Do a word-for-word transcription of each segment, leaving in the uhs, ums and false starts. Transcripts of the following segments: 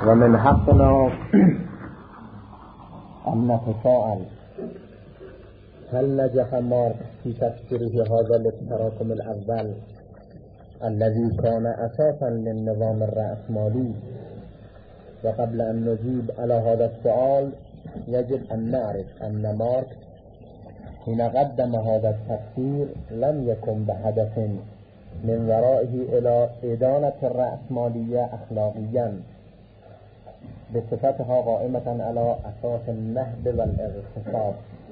ومن حقنا أن نتساءل هل نجح ماركس في تفسيره هذا التراكم الأول الذي كان أساسا للنظام الرأسمالي؟ وقبل أن نجيب على هذا السؤال يجب أن نعرف أن ماركس حين قدم هذا التفسير لم يكن بهدف من ورائه إلى إدانة الرأسمالية أخلاقيا بصفتها قائمة على أساس النهب والاغتصاب.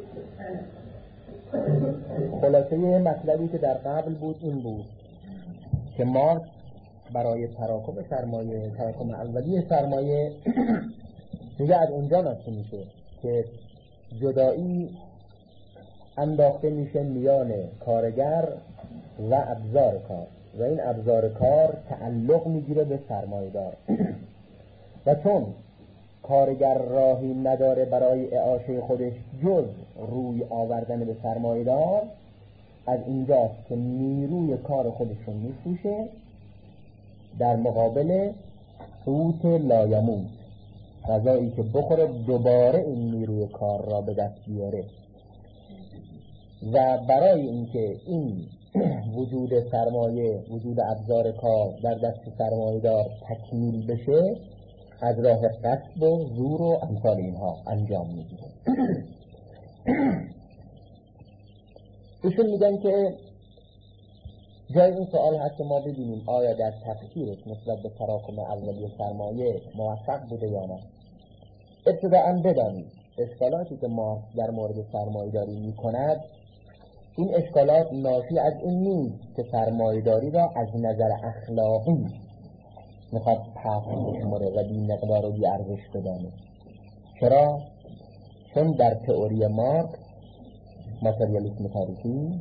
خلاصه مطلبی که در قبل بود این بود که مارکس برای تراکم سرمایه تراکم اولیه سرمایه دیگه از اونجا ناشی میشه که جدایی انداخته میشه میان کارگر و ابزار کار و این ابزار کار تعلق میگیره به سرمایه‌دار و چون کارگر راهی نداره برای اعاشه خودش جز روی آوردن به سرمایه‌دار، از اینجاست که نیروی کار خودشون میفروشه در مقابل قوت لایموت، غذایی که بخوره دوباره این نیروی کار را به دست بیاره. و برای اینکه این وجود سرمایه، وجود ابزار کار در دست سرمایه‌دار تکمیل بشه، از راه غصب و زور و امثال اینها انجام میگیره. ایشون میگن که جای این سوال هست که ما ببینیم آیا در تفسیرش نسبت به تراکم اولیه سرمایه موفق بوده یا نه. ابتداءً بدانید اشکالاتی که ما در مورد سرمایه‌داری میکند، این اشکالات ناشی از این نیست که سرمایه‌داری را از نظر اخلاقی میخواد پس بشماره و بی مقدار و بی ارزش بدانه. چرا؟ چون در تئوری مارکس ماتریالیسم تاریخی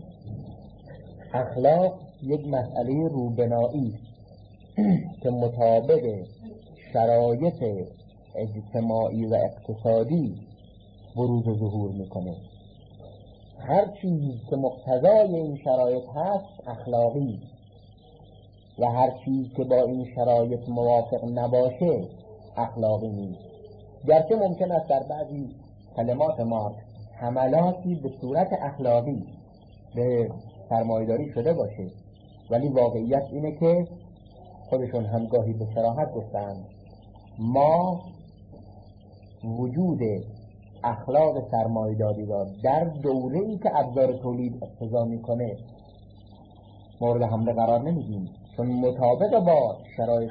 اخلاق یک مسئله روبنایی که مطابق شرایط اجتماعی و اقتصادی بروز و ظهور میکنه. هر چیز که مقتضای این شرایط هست اخلاقی و هر چیز که با این شرایط موافق نباشه اخلاقی نیست. گرچه ممکن است در بعضی کلمات مارکس حملاتی به صورت اخلاقی به سرمایه‌داری شده باشه، ولی واقعیت اینه که خودشون همگاهی به صراحت گفتند ما وجود اخلاق سرمایه‌داری را در دوره‌ای که ابزار تولید اقتضا میکنه مورد حمله قرار نمیدیم، چون مطابق با شرایط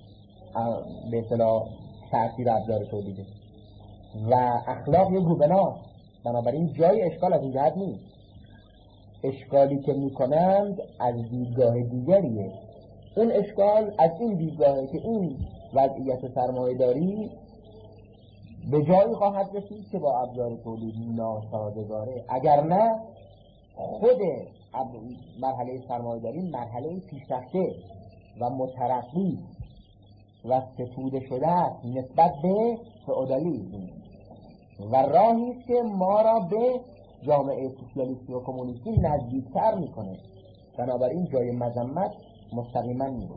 به اصطلاح تأثیر ابزار تولیده و اخلاق یک روبناست. بنابراین جای اشکال از این جهت نیست. اشکالی که میکنند از دیدگاه دیگریه. اون اشکال از این دیدگاهه که این وضعیت سرمایه‌داری به جایی خواهد رسید که با ابزار تولید ناسازگاره، اگر نه خود مرحله سرمایه‌داری مرحله پیشرفته و مترقی و ستوده شده است نسبت به فئودالیسم و راهی است که ما را به جامعه سوسیالیستی و کمونیستی نزدیکتر میکنه. بنابراین جای مذمت مستقیما نیست.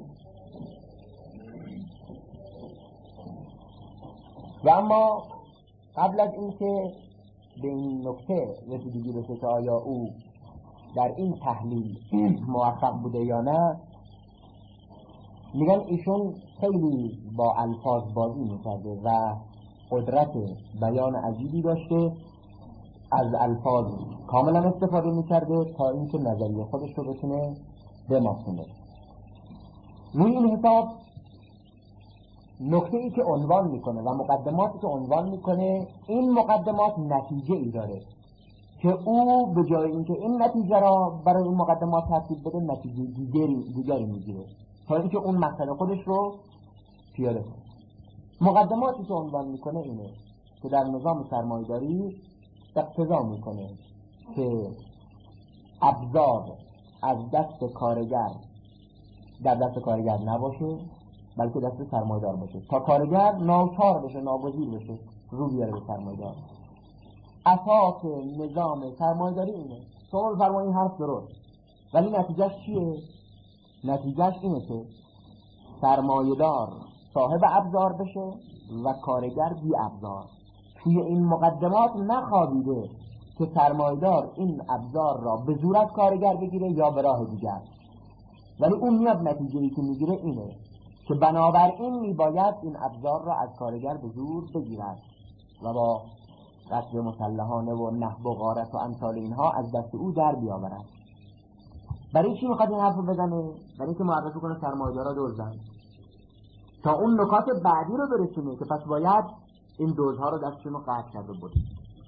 و اما قبل از اینکه به این نکته رسیدگی بشه که آیا او در این تحلیل موفق بوده یا نه، میگن ایشون خیلی با الفاظ بازی میکرده و قدرت بیان عجیبی داشته، از الفاظ کاملا استفاده میکرده تا اینکه نظریه خودش رو بتونه بماسونه. روی این حساب نکته ای که عنوان میکنه و مقدماتی که عنوان میکنه، این مقدمات نتیجه ای داره که او به جای اینکه این نتیجه را برای این مقدمات ترتیب بده نتیجه دیگری دیگری میگیره تا اینکه اون مقصد خودش رو پیاده کنه. مقدماتی که عنوان میکنه اینه که در نظام سرمایه‌داری اقتضا میکنه که ابزار از دست کارگر در دست کارگر نباشه بلکه دست سرمایه‌دار باشه تا کارگر ناچار بشه، ناگزیر بشه رو بیاره به سرمایه‌دار. اساس نظام سرمایه‌داری اینه. شما فرمایید حرف درست، ولی نتیجهش چیه؟ نتیجهش اینه که سرمایه‌دار صاحب ابزار بشه و کارگر بی ابزار. توی این مقدمات نخوابیده که سرمایدار این ابزار را به زور از کارگر بگیره یا به راه دیگر، ولی اون میاد نتیجه‌ای که میگیره اینه که بنابراین میباید این ابزار را از کارگر به زور بگیرد و با قتل مسلحانه و نهب و غارت و امثال اینها از دست او در بیاورد. برای چی میخواد این حرف رو بزنه؟ برای اینکه معرفی کنه سرمایه‌دارا دزدن، تا اون نکات بعدی رو برسونه که پس باید این دزدها رو دستشون رو قطع کرد و برید.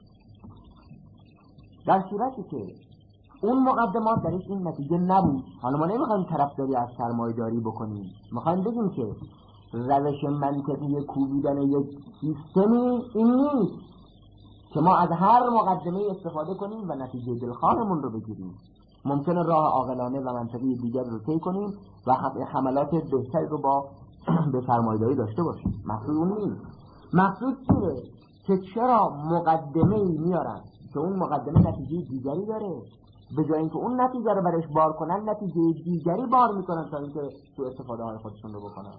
در صورتی که اون مقدمات درش این نتیجه نبود، حالا ما نمیخوایم طرفداری از سرمایه‌داری بکنیم، میخوایم بگیم که روش منطقی کوبیدن یک سیستمی این نیست که ما از هر مقدمه استفاده کنیم و نتیجه دلخواهمون رو بگیریم. ممکنه راه عاقلانه و منطقی دیگر رو طی کنیم و حملات بهتری رو با به سرمایه‌داری داشته باشیم. مقصود اون نیست. مقصود چیه؟ که چرا مقدمه‌ای میارن که اون مقدمه نتیجه دیگری داره، به جای اینکه اون نتیجه رو برش بار کنن نتیجه دیگری بار میکنن تا اینکه تو استفاده های خودشون رو بکنن.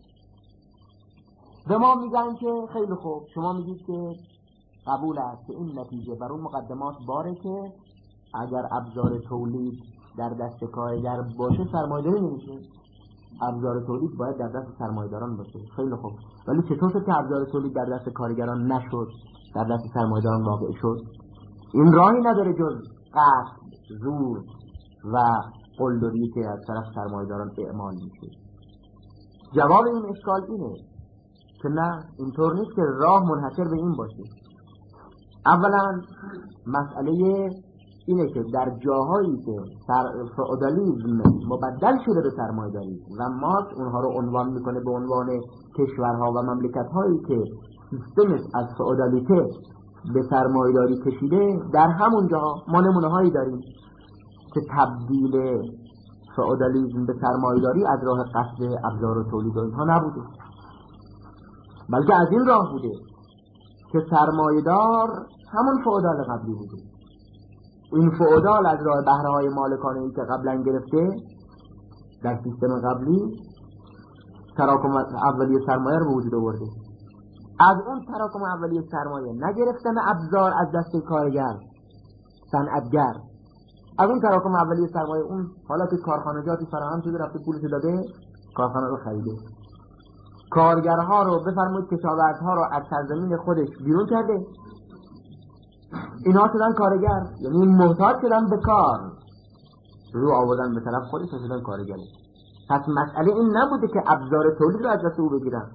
به ما میگن که خیلی خوب، شما میگید که قبول است که این نتیجه بر اون مقدمات باره که اگر ابزار تولید در دست کارگر باشه سرمایه‌داری نمیشه، ابزار تولید باید در دست سرمایه‌داران باشه. خیلی خوب، ولی چطور که ابزار تولید در دست کارگران نشد در دست سرمایه‌داران واقع شد؟ این راهی نداره جز قصد، زور و قلدری که از طرف سرمایه‌داران اعمال میشه. جواب این اشکال اینه که نه، اینطور نیست که راه منحصر به این باشه. اولا مسئله اینه که در جاهایی که فئودالیسم مبدل شده به سرمایه‌داری و مارکس اونها رو عنوان میکنه به عنوان کشورها و مملکت‌هایی که سیستم از فئودالیته به سرمایه‌داری کشیده، در همون جاها ما نمونه‌هایی داریم که تبدیل فئودالیسم به سرمایه‌داری از راه قصد ابزار و تولید و اینها نبوده، بلکه از این راه بوده که سرمایه‌دار همون فئودال قبلی بوده. این فئودال از راه بهره‌های مالکانه‌ای که قبلا گرفته در سیستم قبلی تراکم اولیه سرمایه رو به وجود آورده. از اون تراکم اولیه سرمایه نگرفتن ابزار از دست کارگر صنعتگر، از اون تراکم اولیه سرمایه اون حالا که کارخانجاتی فراهم شده رفته پولش داده کارخانه رو خریده، کارگرها رو بفرمایید کشاورزها رو از سرزمین خودش بیرون کرده، اینا شدن کارگر، یعنی محتاج شدن به کار، رو آوردن به طرف خودش شدن کارگر. پس مسئله این نبوده که ابزار تولید رو از دست او بگیرن.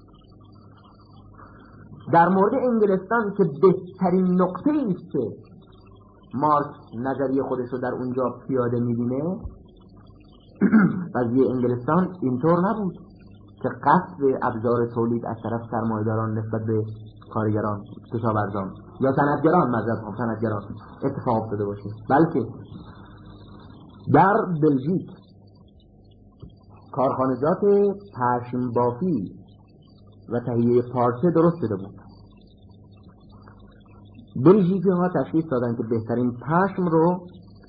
در مورد انگلستان که بهترین نقطه ایست که مارکس نظریه خودش رو در اونجا پیاده می‌بینه، قضیه انگلستان اینطور نبود که قصد ابزار تولید از طرف سرمایه‌داران نسبت به کارگران، کشاورزان یا صنعتگران مذهب هم صنعتگران اتفاق افتاده باشه، بلکه در بلژیک کارخانجات پشم بافی و تهیه پارچه درست شده بود. بلژیکی ها تشخیص دادن که بهترین پشم رو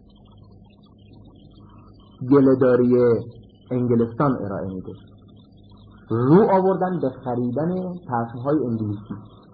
گله‌داری انگلستان ارائه میده، رو آوردن به خریدن پشم های انگلیسی.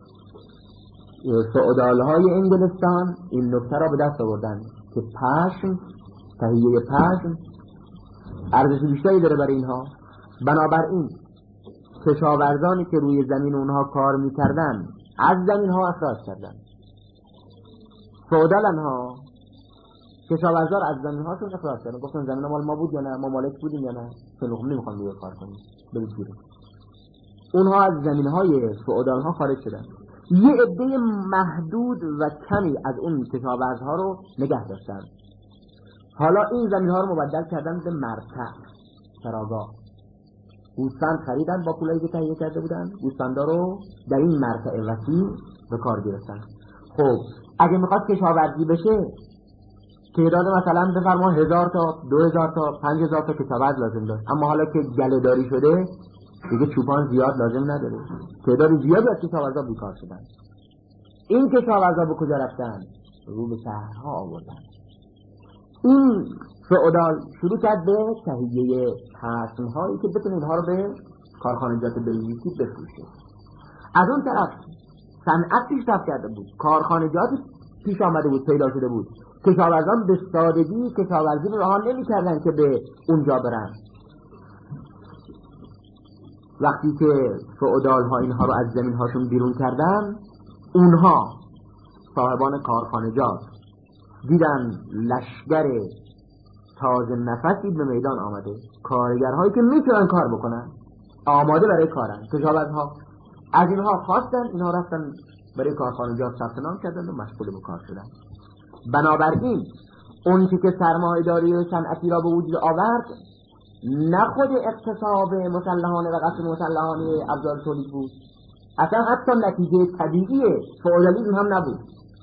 فئودال های انگلستان این نکته را به دست آوردن که پشم، تهیه پشم ارزش بیشتری داره برای اینها، بنابراین کشاورزانی که روی زمین اونها کار میکردن از زمین ها اخراج کردن. فئودال ها کشاورزار از زمین هاشون اخراج کردن، گفتن زمین مال ما بود یا نه، ما مالک بودیم یا نه، خیلی نمیخوام دیگه کار کنیم، برید بیرون. اونها از زمین های فئودال ها خارج شدن. یه عده محدود و کمی از اون کشاورزها رو نگه داشتن. حالا این زمین ها رو مبدل کردن به مرتع، چراگاه. گوسفند خریدن با پولایی که تهیه کرده بودن، گوسفندا رو در این مرتع وسیع به کار گرفتن. خب اگه میخواد کشاورزی بشه تعداد مثلا بفرما هزار تا، دو هزار تا، پنج هزار تا کشاورز لازم داشت، اما حالا که گله‌داری شده دیگه چوپان زیاد لازم نداره، تعداد زیادی از کشاورزا بیکار شدن. این کشاورزا به کجا رفتن؟ رو به شهرها آوردن. این فئودال شروع کرد به تهیه پشم‌هایی که بتونه اینها رو به کارخانجات بلژیکی بفروشه. از اون طرف صنعت پیشرفت کرده بود، کارخانجاتی پیش آمده بود، پیدا شده بود. کشاورزان به سادگی کشاورزی رو رها نمی‌کردن که به اونجا برن. وقتی که فئودال ها اینها رو از زمین هاشون بیرون کردن، اونها صاحبان کارخانجات دیدن لشگر تازه نفسی به میدان آمده، کارگرهایی که میتونن کار بکنن، آماده برای کارن. کشاورزها از اینها خواستن، اینها رفتن برای کارخانجات ثبت نام کردن و مشغول به کار شدن. بنابراین اون که سرمایه‌داری و صنعتی را به وجود آورد نه خود اقتصاب مسلحانه و قسم مسلحانه ابزار تولید بود، اصلا حتی نتیجه طبیعی فئودالیسم هم نبود.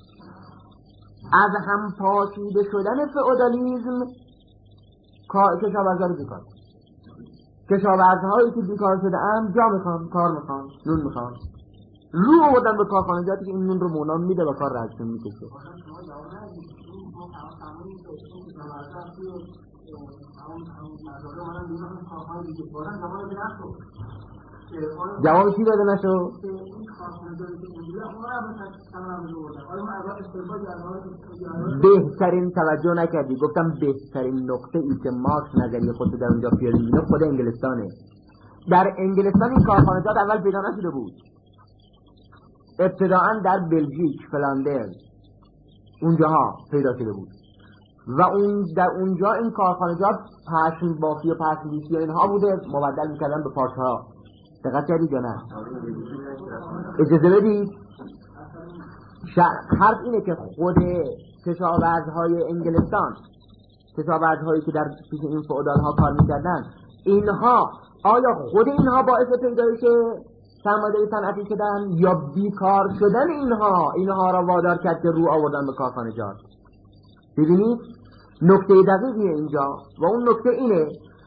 از هم پاشیده شدن فئودالیسم کشاورزها رو بیکار، کشاورزهایی که بیکار شده اند جا میخوان، کار میخوان، نون میخوان، رو آوردن به کارخانجاتی که این نون رو مونان میده و کار رجشون میکشه. جواب چی داده نشو؟ بهترین توجه نکردی. گفتم بهترین نقطه ای که مارکس نظریه خودت در اونجا پیاده می‌کنه خود انگلستانه. در انگلستان این کارخانجات اول پیدا نشده بود، ابتداعا در بلژیک، فلاندرز اونجاها پیدا شده بود و اون در اونجا این کارخانجات پشم بافی و پشم بیسی و اینها بوده، مبدل میکردن به پارچه‌ها. دقت کردید یا نه؟ اجازه بدید. حرف اینه که خود کشاورزهای انگلستان، کشاورزهایی که در پیش این فئودال‌ها کار میکردن، اینها آیا خود اینها باعث پیدایش سرمایه‌داری صنعتی شدن یا بیکار شدن اینها اینها را وادار کرد که رو آوردن به کارخانجات؟ ببینید نکته دقیقی اینجا و اون نکته اینه،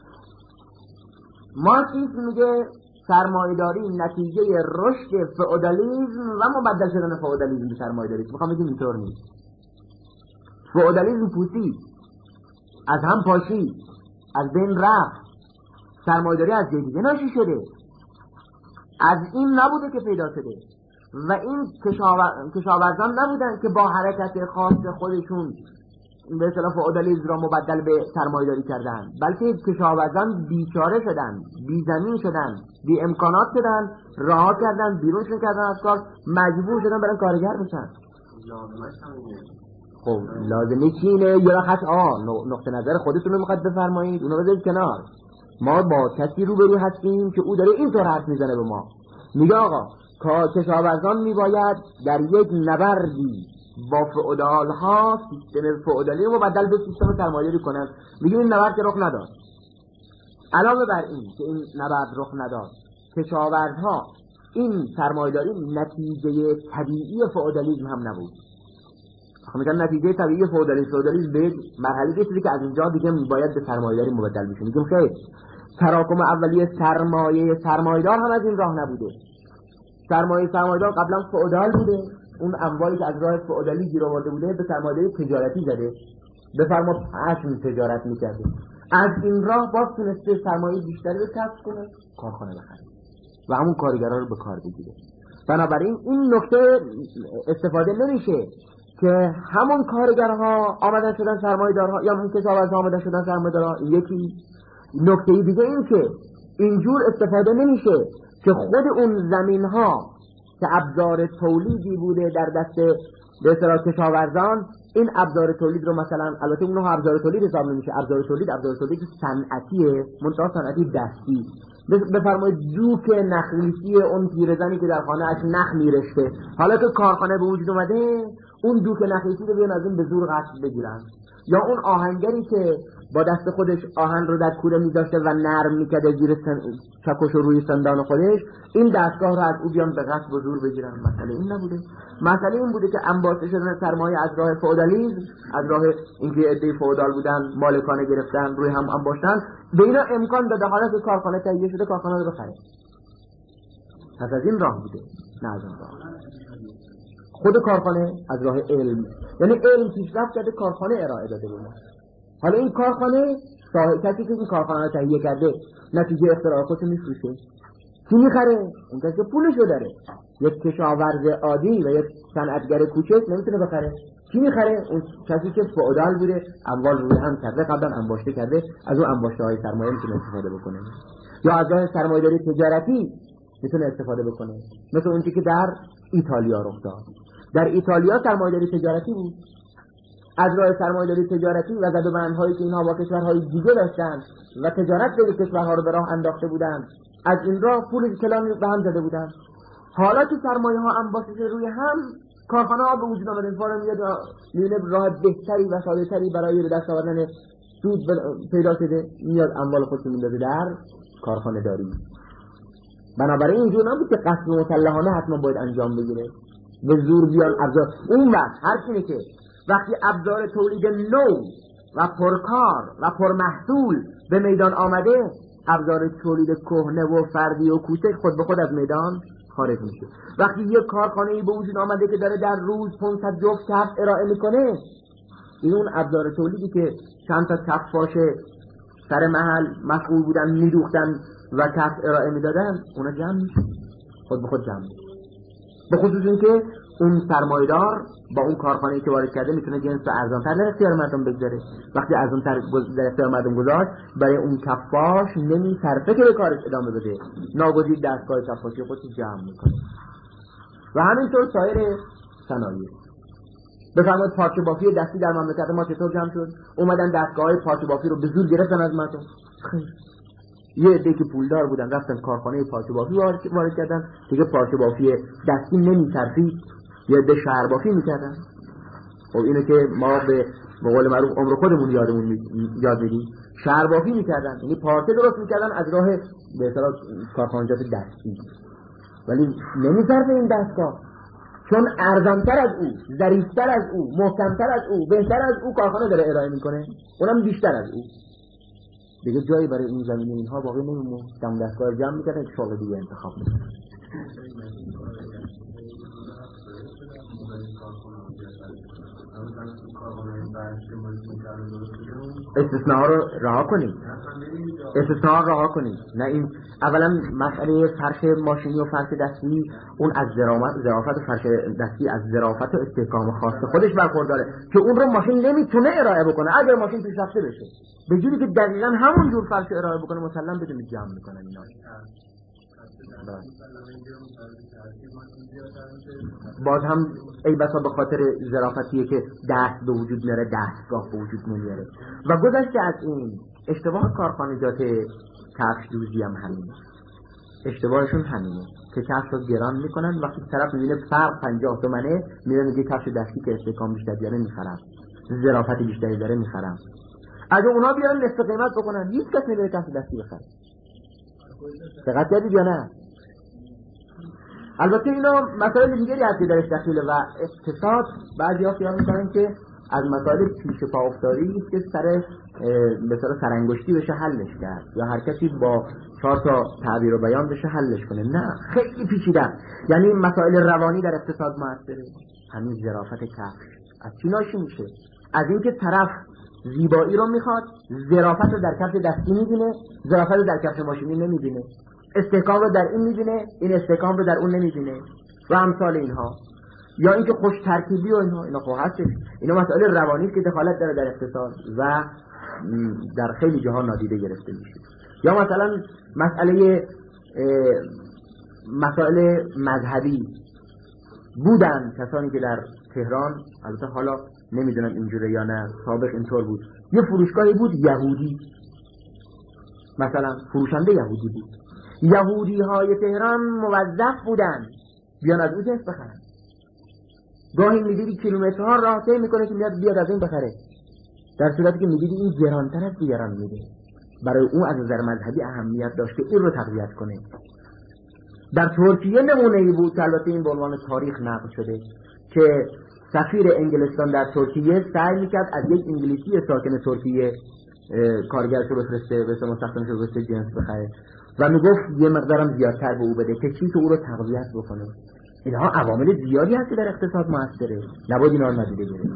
مارکسیسم میگه سرمایه‌داری نتیجه رشد فئودالیسم و مبدل شدن فئودالیسم به سرمایه‌داری. میخوام بگم اینطور نیست. فئودالیسم پوسید، از هم پاشید، از بین رفت، سرمایه‌داری از جای دیگه ناشی شده، از این نبوده که پیدا شده و این کشاور... کشاورزان نبودن که با حرکت خاص خودشون به اصطلاح فئودالیسم را مبدل به سرمایه‌داری کردن، بلکه کشاورزان بیچاره شدن، بی زمین شدن، بی امکانات شدن، رها کردن، بیرونشون کردن از کار، مجبور شدن برای کارگر بشن. خب لازمه چی اینه؟ یه وقت آه نقطه نظر خودتون رو میخواد بفرمایید، اونو بذارید کنار. ما با کسی روبرو هستیم که او داره اینطور حرف میزنه به ما، میگه آقا کشاورزان میباید در یک نبردی با فئودال ها سیستم فئودالی رو مبدل به سیستم سرمایه‌داری کنن. میگه این نبرد رخ نداد. علاوه بر این که این نبرد رخ نداد، کشاورزها این سرمایه‌داری نتیجه طبیعی فئودالیسم هم نبود. خب میگن نتیجه طبیعی فئودالیسم فئودالیسم به مرحله رسیده که از اینجا دیگه باید به سرمایه‌داری مبدل بشه. میگم خیر، تراکم اولیه سرمایه سرمایه‌دار هم از این راه نبوده. سرمایه سرمایه‌دار قبلا فئودال بوده، اون اموالی که از راه فئودالی گیر آورده بوده به سرمایه‌داری تجارتی زده، بفرما پشم تجارت می‌کرده، از این راه باز تونسته سرمایه بیشتری رو کسب کنه، کارخانه بخره و همون کارگرها رو به کار بگیره. بنابراین این نکته استفاده نمیشه که همون کارگرها آمدن شدن سرمایه‌دارها یا همون کشاورزها آمدن شدن سرمایه‌دارها. یکی نکته دیگه این که اینجور استفاده نمیشه که خود اون زمین‌ها که ابزار تولیدی بوده در دست به اصطلاح کشاورزان، این ابزار تولید رو مثلا، البته اونها ابزار تولید حساب نمیشه، ابزار تولید ابزار تولید صنعتیه، منتها صنعتی دستی. بفرمایید دوک نخلیسی اون پیرزنی که در خانه اش نخ میرشته، حالا که کارخانه به وجود اومده اون دوک نخلیسی رو بیان از این به زور غصب بگیرن، یا اون آهنگری که با دست خودش آهن رو در کوره میذاشته و نرم میکرده زیر چکش و روی سندان خودش، این دستگاه رو از او بیان به غصب و زور بگیرن. مسئله این نبوده. مسئله این بوده که انباشته شدن سرمایه از راه فئودالیسم، از راه اینکه عده فئودال بودن مالکانه گرفتن روی هم انباشتن، به اینا امکان داده حالا که کارخانه تهیه شده کارخانه رو بخره. پس از این راه بوده، نه از اون راه. خود کارخانه از راه علم، یعنی علم پیشرفت کرده، کارخانه ارائه داده بود. حالا این کارخانه صاحب کسی که این کارخانه رو تهیه کرده نتیجه اختراع خودش میفروشه، کی میخره؟ اون کسی که پولشو داره. یک کشاورز عادی و یک صنعتگر کوچک نمیتونه بخره. کی میخره؟ اون کسی که فئودال بوده، اموال روی هم کرده، قبلا انباشته کرده، از اون انباشته های سرمایه میتونه استفاده بکنه. یا از راه سرمایه‌داری تجارتی میتونه استفاده بکنه، مثل اون که در ایتالیا رخ داد. در ایتالیا سرمایه‌داری تجارتی بود. از راه سرمایه‌داری تجارتی و زدوبندهایی که اینها با کشورهای دیگه داشتن و تجارت بین کشورها رو به راه انداخته بودند، از این راه پول کلامی به هم زده بودند. حالا که سرمایه ها انباشته روی هم، کارخانه ها به وجود آمده، انفار میاد میونه راه بهتری و ساده‌تری برای به دست آوردن سود پیدا شده، میاد اموال خودش میندازه در کارخانه داری. بنابراین اینجور نبود که قصد مسلحانه حتما باید انجام بگیره، به زور بیان ابزار. اون وقت هر چیزی که وقتی ابزار تولید نو و پرکار و پرمحصول به میدان آمده، ابزار تولید کهنه و فردی و کوچک خود به خود از میدان خارج میشه. وقتی یک کارخانه‌ای به وجود آمده که داره در روز پانصد جفت کفش ارائه میکنه، این اون ابزار تولیدی که چند تا کفاش سر محل مشغول بودن میدوختن و کفش ارائه میدادن، اونا جمع میشه، خود به خود جمع میشه. به خصوص این که اون سرمایدار با اون کارخانه‌ای که وارد کرده میتونه جنس ارزان‌تر در اختیار مردم بگذاره. وقتی ارزان‌تر در اختیار مردم گذاشت، برای اون کفاش نمیصرفه که به کارش ادامه بده، ناگزیر دستگاه کفاشی خودش جمع میکنه. و همینطور سایر صنایع. بفرمایید پارچه بافی دستی در مملکت ما چطور جمع شد؟ اومدن دستگاه‌های پارچه بافی رو به زور گرفتن از مردم. خیلی یه عده که پولدار بودن رفتن کارخانه پارچه بافی وارد کردن، دیگه پارچه بافی دستی نمی‌صرفید، یه عده شهر بافی می‌کردن. خب اینو که ما به به قول معروف عمر خودمون یادمون می... یاد میدیم، شهر بافی می‌کردن، یعنی پارچه درست می‌کردن از راه به اصطلاح کارخانجات دستی، ولی نمی‌صرفه این دستگاه، چون ارزان‌تر از او، ظریف‌تر از او، محکم‌تر از او، بهتر از او کارخانه داره ارائه می‌کنه، اونم بیشتر از او. دیگه جایی برای این زمینه اینها باقی نمیمونه. دم دستگاه جمع میکنه که شغل دیگه انتخاب میکنه. استثناء رو رها کنید، استثناء رو رها کنید. نه این اولا مسئله فرش ماشینی و فرش دستی، اون از ظرافت فرش دستی از ظرافت و استحکام خاص خودش برخورداره که اون رو ماشین نمیتونه ارائه بکنه. اگر ماشین پیشرفته بشه به جوری که دقیقاً همون جور فرش ارائه بکنه، مسلم بدون جمع میکنن اینا. باز هم ای بسا به خاطر ظرافتیه که دست به وجود میاره، دستگاه به وجود نمیاره. و گذشته از این اشتباه کارخانجات کفش دوزی هم همینه، اشتباهشون همینه که کفش رو گران میکنن، وقتی طرف میبینه فرق پنجاه تومنه میره میگه کفش دستی که استحکام بیشتر داره میخرم، ظرافت بیشتری داره میخرم. اگه اونا بیان نصف قیمت بکنن، هیچ کس نمیره کفش دستی بخره. دقت کردید یا نه؟ البته اینا مسائل دیگری هست که درش دخیله و اقتصاد بعضی ها خیال میکنن که از مسائل پیش پا افتادی است که سر به سر سرانگشتی بشه حلش کرد، یا هر کسی با چهار تا تعبیر و بیان بشه حلش کنه. نه، خیلی پیچیده. یعنی مسائل روانی در اقتصاد موثره. همین ظرافت کفش از چی ناشی میشه؟ از اینکه طرف زیبایی رو میخواد، ظرافت رو در کفش دستی میبینه، ظرافت رو در کفش ماشینی نمیبینه، استحکام رو در این میبینه، این استحکام رو در اون نمیبینه و امثال اینها. یا اینکه خوش ترکیبی و اینها اینا خب هستش. اینا مسائل روانی که دخالت داره در اقتصاد و در خیلی جاها نادیده گرفته میشه. یا مثلا مسئله مسائل مذهبی بودن کسانی که در تهران، البته حالا نمیدونم اینجوره یا نه، سابق اینطور بود، یه فروشگاهی بود یهودی، مثلا فروشنده یهودی بود. یهودی های تهران موظف بودن بیان از اون جنس بخرن. گاهی میدیدی کیلومترها راه طی میکنه که میاد بیاد از این بخره، در صورتی که میدیدی این گرانتر از دیگران میده. برای اون از نظر مذهبی اهمیت داشت که این رو تقویت کنه. در ترکیه نمونه‌ای بود که البته این به عنوان تاریخ نقل شده که سفیر انگلستان در ترکیه سعی میکرد از یک انگلیسی ساکن ترکیه کارگرش رو بفرسته، به سمو سختنش رو بفرسته جنس بخره و میگفت یه مقدارم زیادتر به او بده که چی که او رو تقویت بکنه. اینها عوامل زیادی هست که در اقتصاد موثره، نباید اینا رو ندیده گرفت.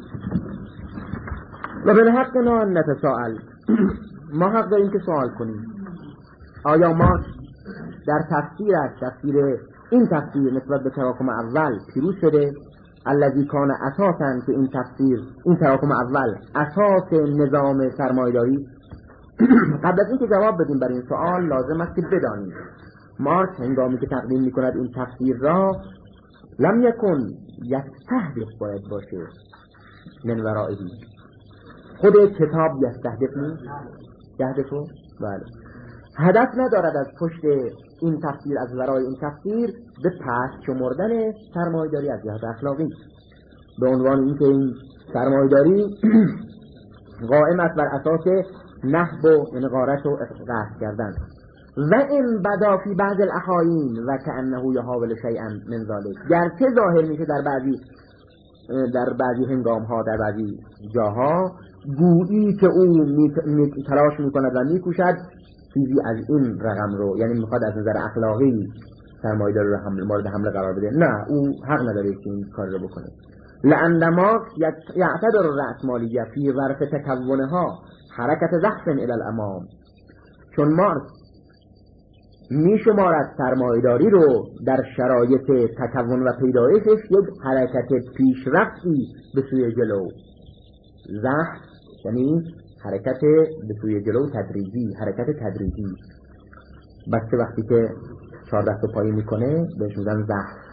و بالحقنا نتساءل، ما حق داریم که سوال کنیم. آیا ما در تفسیرش، تفسیر این تفسیر نسبت به تراکم اول پیروز شده. الذی کان اساساً که این تفسیر، این تراکم اول اساس نظام سرمایه‌داری. قبل از اینکه جواب بدیم برای این سوال لازم است که بدانیم مارکس هنگامی که تقدیم می‌کند این تفسیر را لم یکن یستهدف باید باشه من ورائه، خود کتاب یستهدف نیست، یهدفو بله هدف ندارد از پشت این تفسیر، از ورای این تفسیر به پس شمردن سرمایه‌داری از جهت اخلاقی، به عنوان اینکه این سرمایه‌داری قائم است بر اساس نهب و یعنی غارت و غصب کردن. و این بدا فی بعض الاحاین و کأنه یحاول شیئا من ذلک، گرچه ظاهر میشه در بعضی در بعضی هنگام ها، در بعضی جاها گویی که او می می تلاش میکند و میکوشد چیزی از این رقم رو، یعنی میخواد از نظر اخلاقی سرمایه‌داری رو حمل مورد حمله قرار بده. نه، او حق نداره که این کار رو بکنه. لأن مارکس یعتبر الرأسمالیه فی ظرف تکونها حرکت زحف الی الامام، چون مارکس می شمارد سرمایه‌داری رو در شرایط تکون و پیدایشش یک حرکت پیشرفتی به سوی جلو. زحف یعنی حرکت به سوی جلو تدریجی، حرکت تدریجی. بسته وقتی که چهار دست رو پایی میکنه بهش میگن زحف.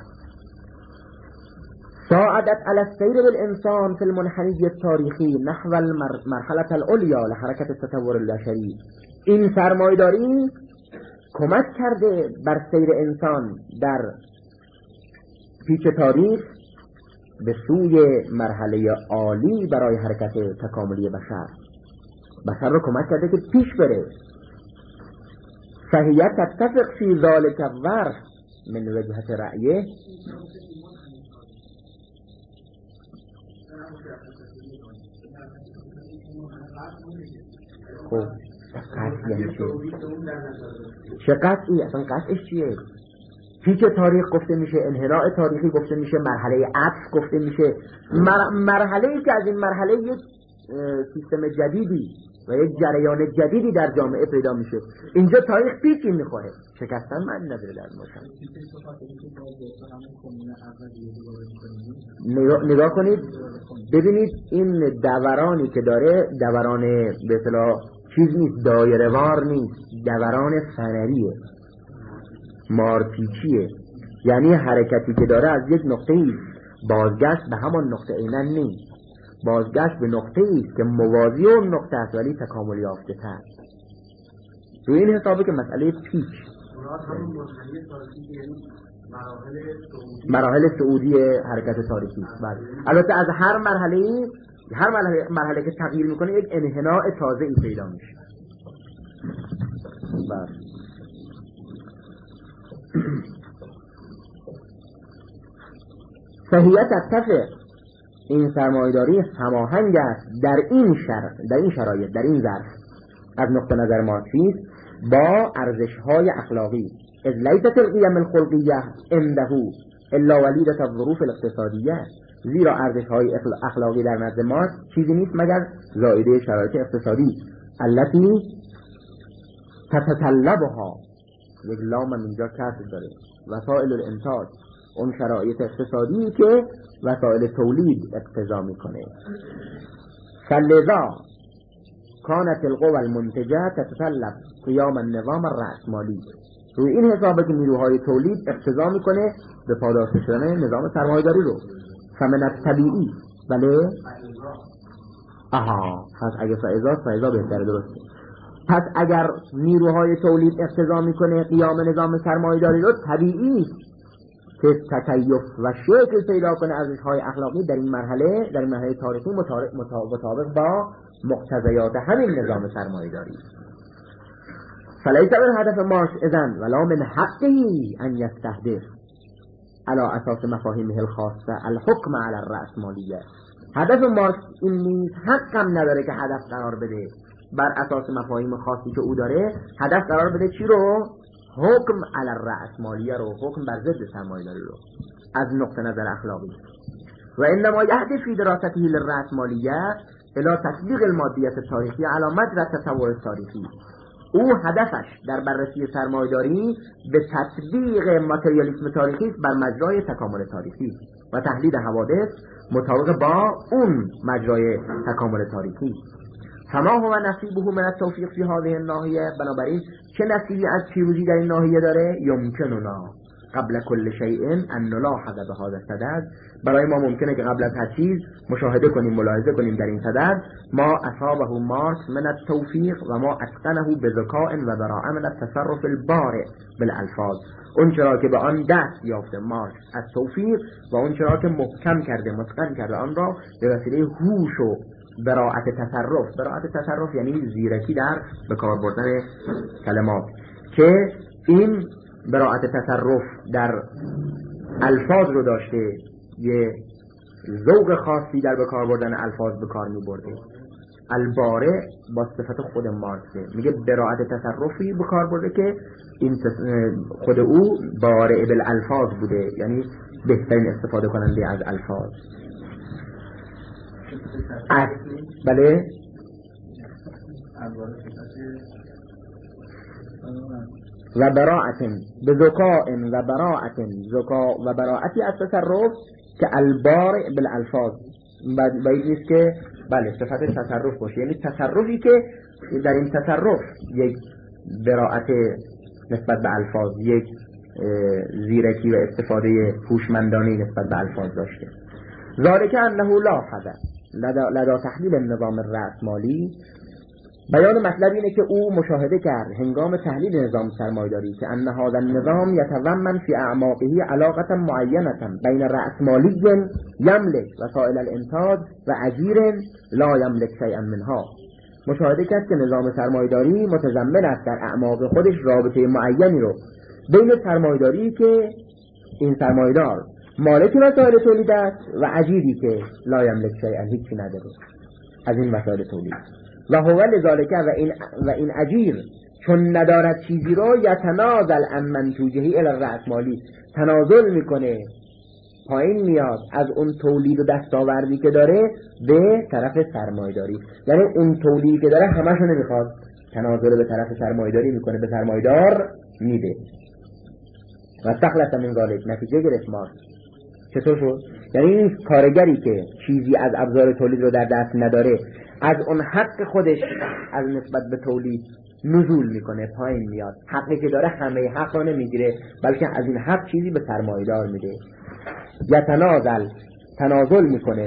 ساعدت على السير بالانسان في المنحنی التاریخی نحو المرحله العليا لحرکت التطور البشری. این سرمایه‌داری کمک کرده بر سیر انسان در پیچ تاریخ به سوی مرحله عالی برای حرکت تکاملی بشر. بشر رو کمک کرده که پیش بره. فهیه تتفق فی ذالک الظرف من وجهت رأیه. خب قطع یعنی چه؟ چه قطعی؟ اصلا قطعش چیه؟ پیچ تاریخ گفته میشه، انحناء تاریخی گفته میشه، مرحله عطف گفته میشه. مر... مرحله‌ای که از این مرحله یک سیستم جدیدی و یک جریان جدیدی در جامعه پیدا میشه. اینجا تاریخ پیچی میخوره، شکستن من نداره در ماشن. نگاه, نگاه کنید ببینید این دورانی که داره دوران به اصطلاح چیز نیست، دایره وار نیست، دوران فنریه، مارپیچیه. یعنی حرکتی که داره از یک نقطه‌ای بازگشت به همان نقطه عیناً نیست، بازگشت به نقطه‌ای است که موازی اون نقطه است ولی تکامل یافته‌تر. روی این حسابه که مسئله پیچ مراحل صعودی حرکت تاریخی است. بله البته از هر مرحله هر مرحله, مرحله که تغییر میکنه یک انحناء تازه‌ای پیدا میشه. بله صحیحت التفق، این سرمایه‌داری هماهنگ است در این شرط، در این شرایط، در این ظرف از نقطه نظر مارکسیسم با ارزش‌های اخلاقی. اذ لیست القیم الخلقیه عنده الا ولیدة الظروف الاقتصادیه، زیرا ارزش‌های اخلاقی در نزد مارکس چیزی نیست مگر زائده شرایط اقتصادی التي تتطلبها، یک لام اینجا کسر داره، وسائل الانتاج، اون شرایط اقتصادی که وسایل تولید اقتضا میکنه. فلذا كانت القوى المنتجه تتطلب قیام النظام الرأسمالی. روی این حسابه که نیروهای تولید اقتضا میکنه به پاداش شدن نظام سرمایه‌داری رو. فمن الطبیعی بله آها پس اگه فائزا فائزا بهتره، درسته. پس اگر نیروهای تولید اقتضا میکنه قیام نظام سرمایه‌داری رو، طبیعی که تکیف و شکل پیدا کنه ارزش‌های اخلاقی در این مرحله، در این مرحله تاریخی مطابق با مقتضیات همین نظام سرمایه‌داری. فلیس الهدف مارکس اذن ولا من حقه ان یستهدف على اساس مفاهیمه الخاصه الحکم علی الرأسمالیه. هدف مارکس این نیست، حقم نداره که هدف قرار بده بر اساس مفاهیم خاصی که او داره، هدف قرار بده چی رو؟ حکم علی الرأسمالیه رو، حکم بر ضد سرمایه‌داری رو از نقطه نظر اخلاقی. و انما یهدف فی دراسته للرأسمالیه الی تطبیق المادیت التاریخی على مجرى التطور التاریخی. او هدفش در بررسی سرمایه‌داری به تطبیق ماتریالیسم تاریخی بر مجرای تکامل تاریخی و تحلیل حوادث مطابق با اون مجرای تکامل تاریخی. فما هو نصیبه من التوفیق فی هذه الناحیه، بنابراین چه نصیبی از پیروزی در این ناحیه داره؟ یمکننا قبل کل شیء ان نلاحظ بهذا الصدد، برای ما ممکنه که قبل از هر چیز مشاهده کنیم، ملاحظه کنیم در این صدد ما اصابه مارکس من التوفیق و ما اتقنه بذکاء و براءة من التصرف البارع بالالفاظ، اون چرا که به آن دست یافته مارکس از توفیق و اون چرا که محکم کرده، متقن کرده آن را به وسیله هوش و براءت تصرف. براءت تصرف یعنی زیرکی در به کار بردن کلمات، که این براءت تصرف در الفاظ رو داشته، یه ذوق خاصی در به کار بردن الفاظ به کار می برده. البارع با صفت خود مارکسه، میگه براءت تصرفی به کار برده که این خود او بارع بالالفاظ بوده، یعنی بهترین استفاده کننده از الفاظ. از بله و براعت بذکاء و براعت ذکاء و براعتی از تصرف که البارع بالالفاظ باید نیست که بله صفت تصرف باشه، یعنی تصرفی که در این تصرف یک براعت نسبت به الفاظ، یک زیرکی و استفاده هوشمندانه نسبت به الفاظ داشته. ذالک انه لاحظ لدا, لدا تحلیل النظام الرأسمالی، بیان مطلب اینه که او مشاهده کرد هنگام تحلیل نظام سرمایه‌داری که ان هذا النظام یتضمن فی اعماقه علاقه معینه بین رأسمالی یملک وسائل الانتاج و اجیر لا یملک شیئا منها. مشاهده کرد که نظام سرمایه‌داری متضمن است در اعماق خودش رابطه معینی رو بین سرمایه‌داری که این سرمایه‌دار مالک وسایل تولید است و اجیری که لا یملک شیئا، هیچی نداره از این وسایل تولید. و هو لذالک و این و این اجیر چون ندارد چیزی رو یتنازل عن منتوجه الی الرأسمالی، تنازل میکنه، پایین میاد از اون تولید و دستاوردی که داره به طرف سرمایه‌داری. یعنی اون تولیدی که داره همشو نمیخواد، تنازل به طرف سرمایه‌داری میکنه، به سرمایه‌دار میده. و استخلص من ذالک، نتیجه گرفت مارکس. چطور شد؟ یعنی این کارگری که چیزی از ابزار تولید رو در دست نداره، از اون حق خودش از نسبت به تولید نزول میکنه، پایین میاد. حقی که داره همه حق رو نمیگیره، بلکه از این حق چیزی به سرمایه‌دار میده. یتنازل، تنازل میکنه،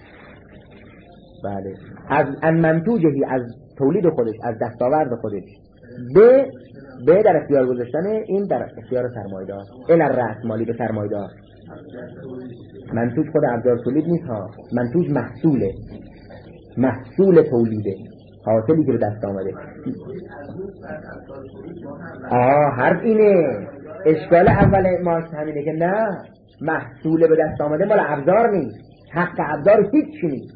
بله، از ان منتوجهی، از تولید خودش، از دستاورد خودش، به به در اختیار گذاشتن این در اختیار سرمایه‌دار، ال الرأسمالی، به سرمایه‌دار. منتوج خود ابزار تولید نیست ها، منتوج محصوله، محصول تولیده، حاصلی که به دست آمده. آه حرف اینه، اشکال اول مارکس همینه که نه، محصول به دست آمده مال ابزار نیست، حق ابزار هیچ نیست.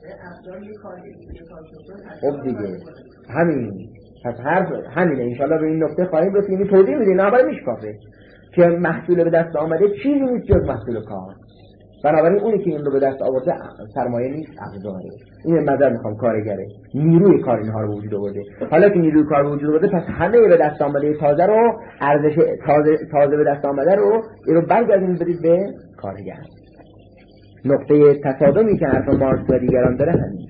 خب دیگه همین، پس حرف همینه. انشالله به این نکته خواهیم رسید. این توضیح میده، نه برای میشکافه که محصول به دست آمده چیزی نیست جز محصول کار. بنابراین اونی که این رو به دست آورده سرمایه نیست، ابزاره. این مدار میخوام کارگره، نیروی کار اینها رو وجود آورده. حالا که نیروی کار وجود آورده، پس همه به دست آمده تازه رو، ارزش تازه تازه به دست آمده رو این رو برگردونید بدید به کارگر. نقطه تصادمی که حرف مارکس و دیگران داره همین.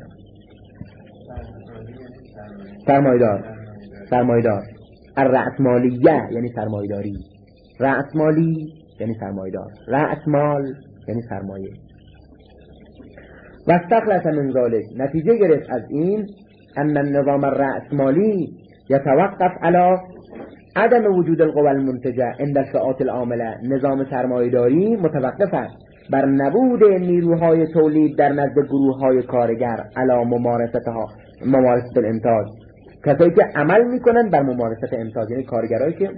سرمایه‌دار، سرمایه‌دار، الرأسمالیه یعنی سرمایه‌داری، رأسمالی یعنی سرمایه‌دار، رأسمال یعنی سرمایه. و استخلص من ذلك، نتیجه گرفت از این ان النظام الرأسمالی یتوقف علی عدم وجود القوى المنتجه عند الفئات العامله. نظام سرمایه‌داری متوقف است بر نبود نیروهای تولید در نزد گروه‌های کارگر، علی ممارستها، ممارست الانتاج، کسایی که عمل میکنن بر ممارست انتاج، یعنی کارگرایی که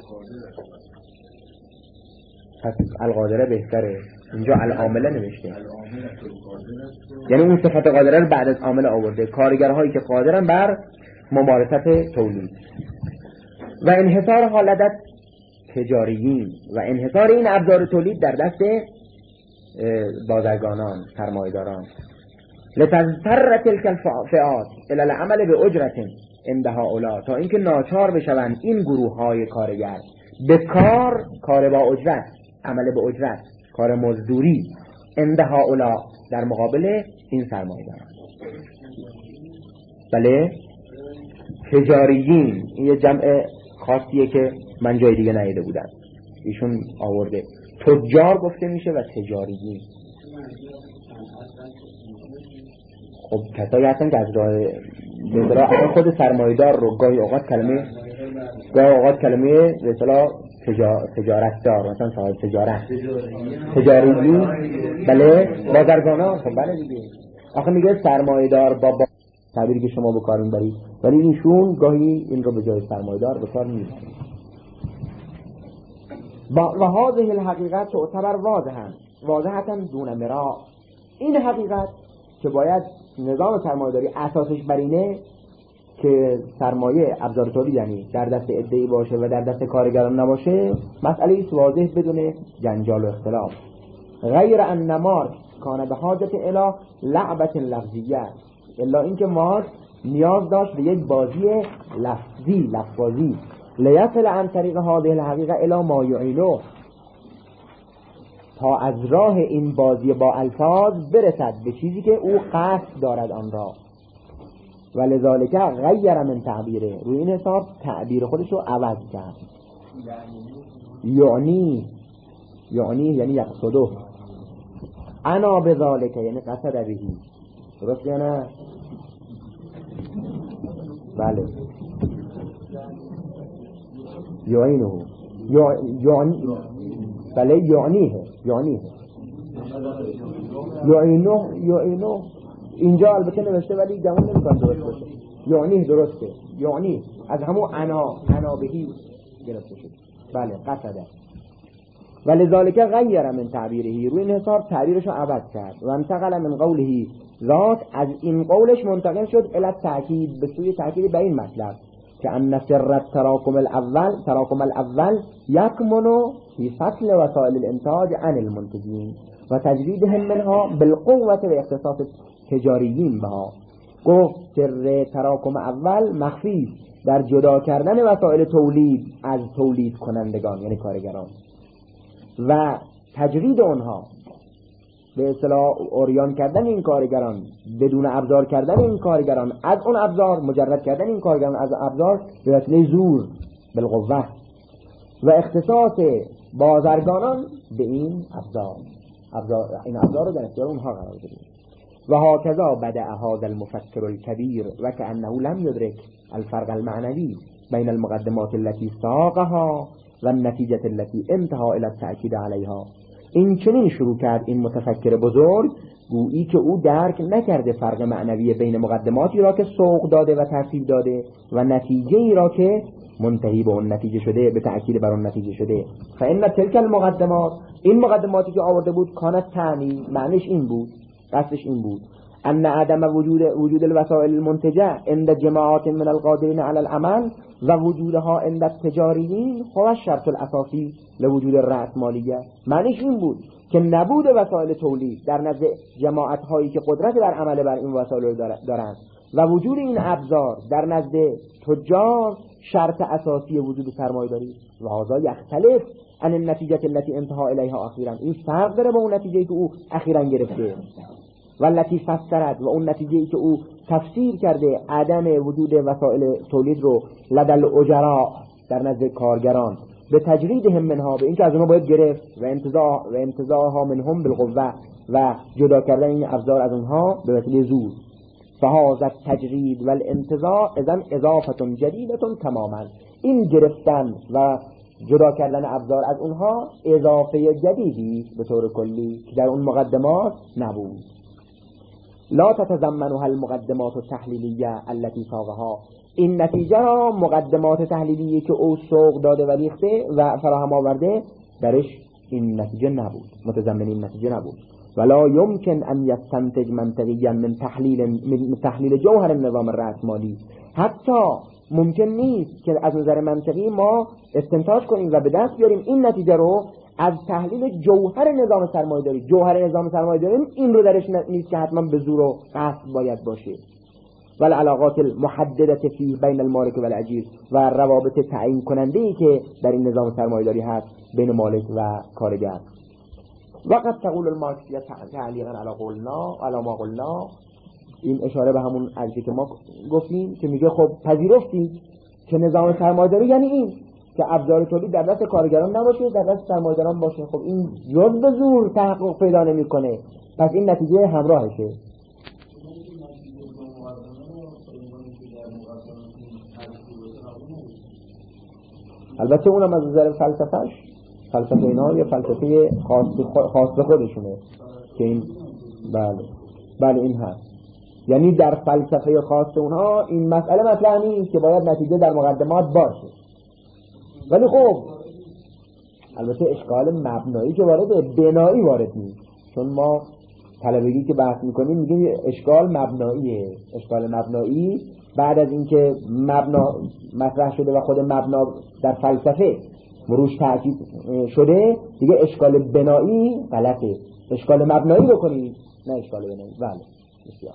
پس القادره بهتره، اینجا العامله نوشته، یعنی اون صفت قادره رو بعد از عامله آورده، کارگرهایی که قادرن بر ممارست تولید. و انحصار حالت تجاریین، و انحصار این ابزار تولید در دست بازرگانان، سرمایه‌داران. لتضطر تلك الفئات الى العمل باجرة، اندها اولا، تا اینکه ناچار بشوند این گروه های کارگر به کار، کار با اجرت، عمل به اجرت، کار مزدوری، اندها اولا در مقابل این سرمایه‌داران. بله تجاریین، این یه جمع خاصیه که من جای دیگه ندیده بودم، ایشون آورده. تجار گفته میشه و تجاریین. خب کسایی هستن که از راه به اصلا خود سرمایه‌دار رو گاهی اوقات کلمه گاهی اوقات کلمه به اصطلاح تجارت دار، مثلا صاحب تجارت، تجاریین، بله بازرگانا. خب بله دیگه، آخه میگه سرمایه‌دار با, با تعبیری که شما به کار میبرید، ولی ایشون گاهی این رو به جای سرمایه‌دار به کار میبرن. و هذه الحقیقت تعتبر واضحا واضحتا دون مرا، این حقیقت که باید نظام سرمایه‌داری اساسش بر اینه که سرمایه ابزار تولید یعنی در دست عده‌ای باشه و در دست کارگران نباشه، مسئله است واضح بدون جنجال و اختلاف. غیر ان مارکس کان به حاجت الی لعبه لفظیه، الا اینکه مارکس نیاز داشت به یک بازی لفظی، لفظی، لیصل عن طریق هذه الحقیقه الی ما یعینه، تا از راه این بازی با الفاظ برسد به چیزی که او قصد دارد آن را. ولذالک غیر من تعبیره، روی این حساب تعبیر خودش رو عوض کرد. یعنی یعنی یعنی یقصده، انا بذالک یعنی قصد بهی، درست یا نه؟ بله یعنیه یعنی بله یعنیه یعنیه یعنیه یعنیه اینجا البته نوشته ولی گمان نمی‌کنم درست باشه. یعنی درسته، یعنی از همون انا انا بهی گرفته شده. بله قصده. ولذالک غیر من تعبیره، روی این حساب تعبیرشو عوض کرد. و انتقل من قوله ذات، از این قولش منتقل شد الی تأکید، به سوی تأکید به این مطلب که ان سر تراکم الاول تراکم الاول یکمن فی فصل وسائل الانتاج عن المنتجین و تجریدهم منها بالقوة و اختصاص تجاریین بها. گفت سر تراکم اول مخفی در جدا کردن وسایل تولید از تولید کنندگان یعنی کارگران و تجرید اونها، به اصطلاح اوریان کردن این کارگران، بدون ابزار کردن این کارگران از اون ابزار، مجرد کردن این کارگران از ابزار به وسیله زور بالقوه و اختصاص بازرگانان به این ابزار، ابزار این ابزار رو در اختیار اونها قرار بدیم. و هكذا بدأ هذا المفكر الكبير وكأنه لم يدرك الفرق المعنوي بين المقدمات التي ساقها و النتیجه التي انتهى الى التأكيد عليها. این چنین شروع کرد این متفکر بزرگ، گویی که او درک نکرده فرق معنوی بین مقدماتی را که سوق داده و ترتیب داده و نتیجه ای را که منتهی به اون نتیجه شده، به تأکید بر اون نتیجه شده. فإن تلك المقدمات، این مقدماتی که آورده بود، کانت تعنی، معنیش این بود، قصدش این بود ان عدم وجود وجود الوسائل المنتجه عند جماعات من القادرین علی العمل و وجودها عند التجاریین هو الشرط الاساسی لوجود الرأسمالیه. معنیش این بود که نبود وسایل تولید در نزد جماعت هایی که قدرت بر عمل بر این وسایل دارند و وجود این ابزار در نزد تجار شرط اساسی وجود سرمایه‌داری. و هذا یختلف عن النتیجه التي انتهى الیها اخیرا، این فرق داره با اون نتیجه‌ای که او اخیراً گرفته. و التي فسرت، و اون نتیجه‌ای که او تفسیر کرده عدم وجود وسایل تولید رو لدل اجراء در نزد کارگران به تجریدهم منها، به اینکه از اونها باید گرفت و انتزاع و انتزاعها منهم بالقوه و جدا کردن این ابزار از اونها به وسیله زور. فهذا التجرید والانتزاع اذن اضافه جدیده تماما، این گرفتن و جدا کردن ابزار از اونها اضافه جدیدی به طور کلی که در اون مقدمات نبود. لا تتضمنها المقدمات التحلیلیه التي ساقها، این نتیجه را مقدمات تحلیلیه که او سوق داده و ریخته و فراهم آورده درش این نتیجه نبود، متضمن این نتیجه نبود. ولا يمكن ان يستنتج منطقيا من تحلیل من تحلیل جوهر النظام الرأسمالی، حتی ممکن نیست که از نظر منطقی ما استنتاج کنیم و به دست بیاریم این نتیجه رو از تحلیل جوهر نظام سرمایه‌داری. جوهر نظام سرمایه‌داری این رو درش نیست که حتما به زور و قصد باید باشه. و العلاقات المحدده فيه بین المالک و العجیر و روابط تعیین کننده ای که در این نظام سرمایه‌داری هست بین مالک و کارگر. وقد تقول المارکسیه تعلیقا علی قولنا علی ما قلنا، این اشاره به همون ارزی که ما گفتیم که میگه خب پذیرفتید که نظام سرمایه‌داری یعنی این که ابزار تولید در دست کارگران نباشه، در دست سرمایه‌داران باشه. خب این جز به زور تحقق پیدا نمی‌کنه، پس این نتیجه همراهشه. البته اونم از نظر فلسفه‌اش، فلسفه اینا یه فلسفه خاص خاص به خودشونه که این بله بله این هست. یعنی در فلسفه خاص اونها این مسئله مطرح نیست که باید نتیجه در مقدمات باشه. ولی خب البته اشکال مبنایی که وارده، بنایی وارد نیست، چون ما طلبگی که بحث میکنیم میگیم اشکال مبناییه. اشکال مبنایی بعد از اینکه مبنا مطرح شده و خود مبنا در فلسفه روش تاکید شده، دیگه اشکال بنایی غلطه. اشکال مبنایی بکنید نه اشکال بنایی. بله بسیار.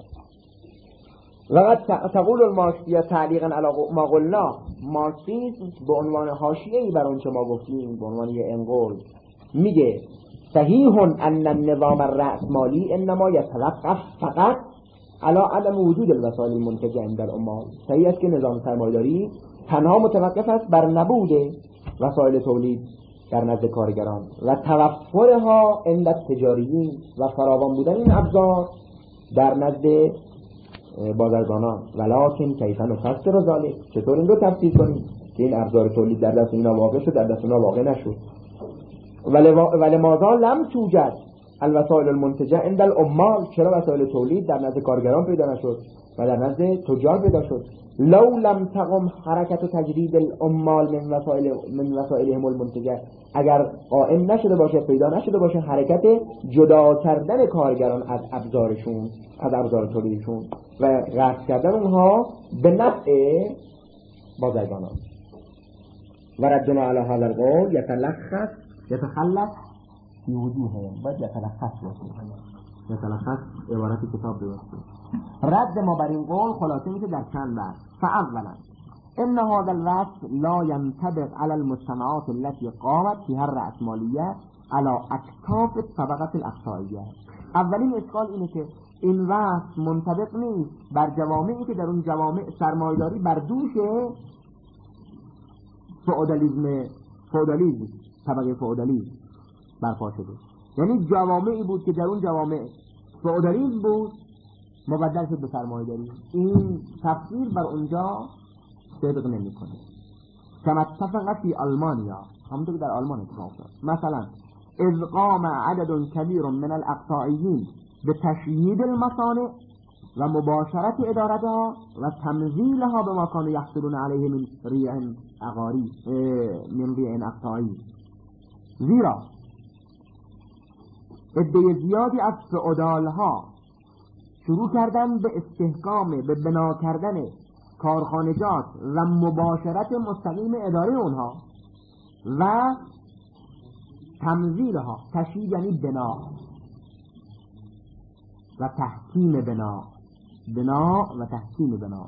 وقد تقول المارکسیه تعلیقا علی ما قلنا، مارکسیسم به عنوان حاشیه‌ای بر اون که ما گفتیم، به عنوان یه انقل میگه صحیح ان النظام الرأسمالی انما يتوقف فقط علی عدم وجود الوسائل المنتجه عند العمال. صحیح است که نظام سرمایه‌داری تنها متوقف است بر نبود وسایل تولید در نزد کارگران و توفرها عند التجاریین و فراوان بودن این ابزار در نزد بازرگانان. ولکن کیف نفسر ذلک، چطور این رو تفسیر کنیم که این ابزار تولید در دست اینا واقع شد، در دست اونا واقع نشد. ولی ماذا لم توجد الوسائل المنتجه عند العمال، چرا وسایل تولید در نزد کارگران پیدا نشد و در نزد تجار پیدا شد؟ لو لم تقم حرکت و تجرید العمال من وسائل من وسائلهم المنتجه، اگر قائم نشده باشه، پیدا نشده باشه حرکت جدا کردن کارگران از ابزارشون، از ابزار تولیدشون و قطع کردن اونها به نفع بازرگانان. و ردنا علی هذا القول یتلخص یتخلص فی وجوههم، باید یتلخص باشه، یتلخص عبارت کتاب درسته. رد ما بر این قول خلاصه میشه در چند بحث. فاولا ان هذا الوصف لا ينطبق على المجتمعات التي قامت فيها الرأسمالية على اکتاف الطبقة الاقطاعية. اولین اشکال اینه که این وصف منطبق نیست بر جوامعی که در اون جوامع سرمایه‌داری بر دوش فئودالیسم فئودالیسم طبقه فئودالیسم برپا شده. یعنی جوامعی بود که در اون جوامع فئودالیسم بود مبدل شد به سرمایه‌داری. این تفسیر بر اونجا صدق نمی‌کنه. کما اتفق فی آلمانیا، همونطور که در آلمان اتفاق افتاد. مثلا اذ قام عدد کبیر من الاقطاعیین به تشیید المصانع و مباشرت ادارتها و تمویلها به ما کانوا یحصلون علیه من ریع عقاری من ریع اقطاعی. زیرا عده زیادی از فئودالها شروع کردن به استحکام، به بنا کردن کارخانجات و مباشرت مستقیم اداره اونها و تمویلها. تشیید یعنی بنا و تحکیم بنا، بنا و تحکیم بنا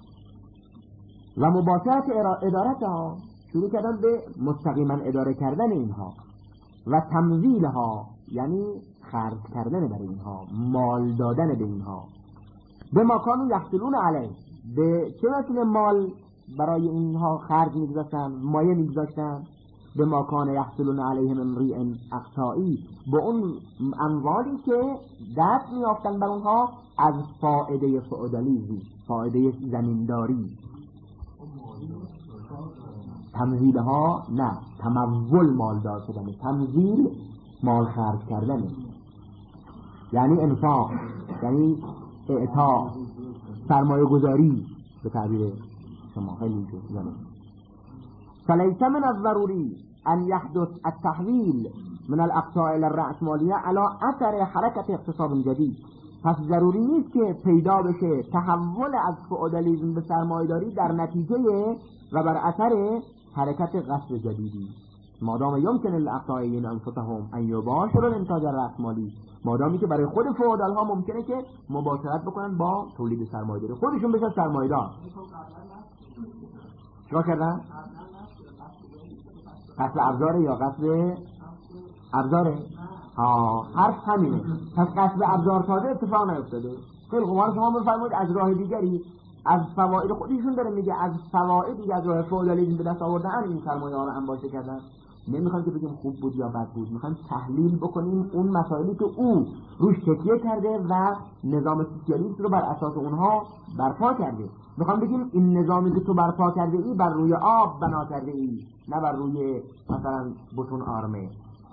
و مباشرت ادارتها، شروع کردن به مستقیما اداره کردن اینها و تمویلها یعنی خرج کردن برای اینها، مال دادن به اینها. به ما کانوا یحصلون علیه، به چه وسیله مال برای اینها خرج می‌گذاشتن، مایه می‌گذاشتن؟ به ما کانوا یحصلون علیه من ریع اقطاعی، به اون اموالی که دست می‌یافتن بر اونها از فائده فئودالیسم، فائده زمینداری. تمویلها نه، تمول مالدار شدن، تمویل مال خرج کردن یعنی انفاق، یعنی اعطا، سرمایه گذاری به تعبیر شما. خیلی جالب. فلیس من الضروری ان يحدث التحویل من الاقطاع الى الرأسمالية على اثر حرکت اقتصاد جدید. پس ضروری نیست که پیدا بشه تحول از فئودالیسم به سرمایه‌داری در نتیجه و بر اثر حرکت غصب جدیدی. مادام یمکن للاقطاعیین انفسهم ان یباشروا الانتاج الرأسمالی، مادامی که برای خود فئودال ها ممکنه که مباشرت بکنن با تولید سرمایه‌داری، خودشون بشن سرمایه‌دار. چیکار کردن؟ قتل ابزار یا قتل ابزاره؟ ها حرف همینه. پس قتل ابزار تازه اتفاق نیفتاده. خیلی خوب، شما بفرمایید از راه دیگری از فواید خودشون داره میگه، از فوایدی از راه فئودالیسم به دست آوردن این سرمایه ها رو انباشته کردن. نمیخوام که بگیم خوب بود یا بد بود، میخوام تحلیل بکنیم اون مسائلی که او روش تکیه کرده و نظام سوسیالیست رو بر اساس اونها برپا کرده. میخوام بگیم این نظامی که تو برپا کرده ای بر روی آب بنا کرده ای، نه بر روی مثلا بتون آرمه.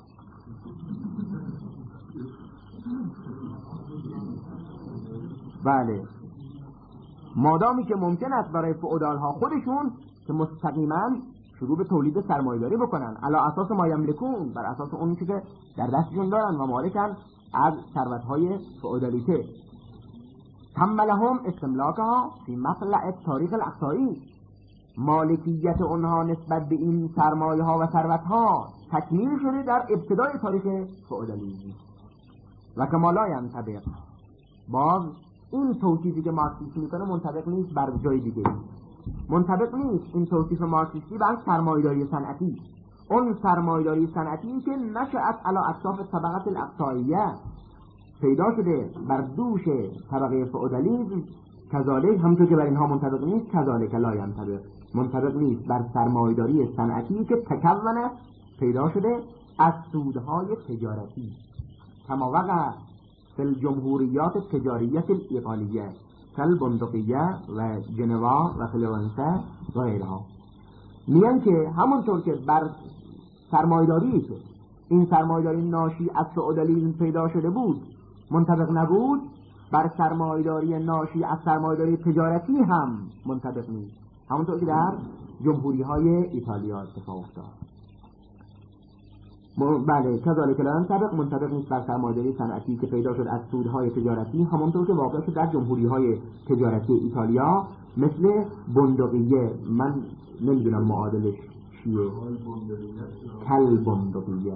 بله، مادامی که ممکن است برای فئودال ها خودشون که مستقیما شروع به تولید سرمایه‌داری بکنن علی اساس ما یملکون، بر اساس اون چیزی که در دستشون دارن و مالکن از ثروت‌های فئودالیته. تم لهم استملاکها فی مطلع تاریخ الاقطاعی، مالکیت اونها نسبت به این سرمایه ها و ثروت ها تکمیل شده در ابتدای تاریخ فئودالیسم. و کما لا ینطبق، باز این توصیفی که مارکسیسم میکنه منطبق نیست بر جای دیگه، منطبق نیست این توصیف مارکسیستی بر سرمایه‌داری صنعتی. اون سرمایه‌داری صنعتی که نشأت علی اکتاف طبقه الاقطاعیه، پیدا شده بر دوش طبقه فئودالیسم، کذالک همونطور که بر اینها منطبق نیست، کذالک لا ینطبق، منطبق نیست بر سرمایه‌داری صنعتی که تکونه پیدا شده از سودهای تجارتی، کما وقع فی الجمهوریات التجاریه الایطالیه کالبندقیه و جنوا و فلورانسه و غیرها. میگن که همونطور که بر سرمایه‌داری که این سرمایه‌داری ناشی از فئودالیسم پیدا شده بود منطبق نبود، بر سرمایه‌داری ناشی از سرمایه‌داری تجارتی هم منطبق نیست، همونطور که در جمهوری‌های ایتالیا اتفاق افتاد. بله، کذالک لا ینطبق، منطبق نیست بر سرمایه‌داری صنعتی که پیدا شد از سودهای تجارتی، همونطور که واقع شد در جمهوری‌های تجارتی ایتالیا مثل بندقیه. من نمیدونم معادلش چیه، کل بندقیه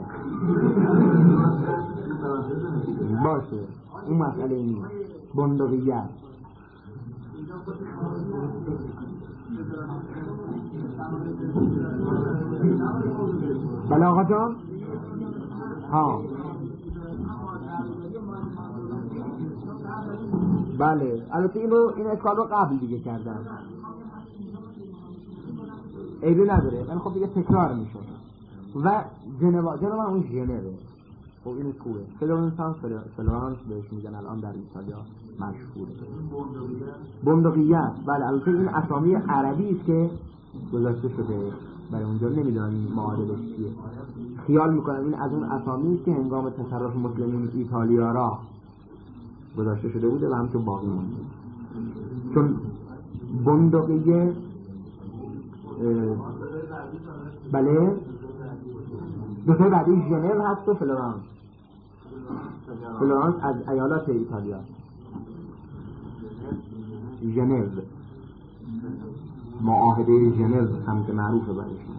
باشه، اون مسئله نیست. بندقیه بله آقا جان. ها بله، البته این رو این اشکال رو قبل دیگه کردن، عیبی نداره، ولی خب دیگه تکرار میشه. و جنوا، جنوا اون ژنوه، خب این خوبه. فلورانس، فلورانس بهش میگن الان در ایتالیا مشهوره. بندقیه، بله، البته این اسامی عربی است که گذاشته شده برای اونجا، نمیدونم این معادلش چیه. خیال میکنم این از اون اسامی است که هنگام تصرف مسلمین ایتالیا را گذاشته شده بوده و همچون باقی مونده. چون بندقیه بله دو تا بعدی ژنو هست و فلورانس. فلورانس از ایالات ایتالیا، ژنو، معاهده ژنو هم که معروفه برایشون.